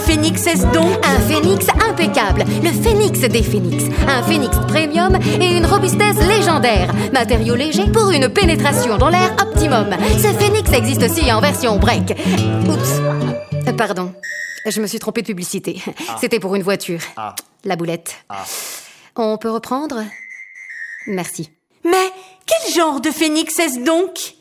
phénix est-ce donc? Un phénix impeccable, le phénix des phénix. Un phénix premium et une robustesse légendaire. Matériaux légers pour une pénétration dans l'air optimum. Ce phénix existe aussi en version break. Oups, pardon, je me suis trompée de publicité. C'était pour une voiture. La boulette. On peut reprendre? Merci. Mais quel genre de phénix est-ce donc?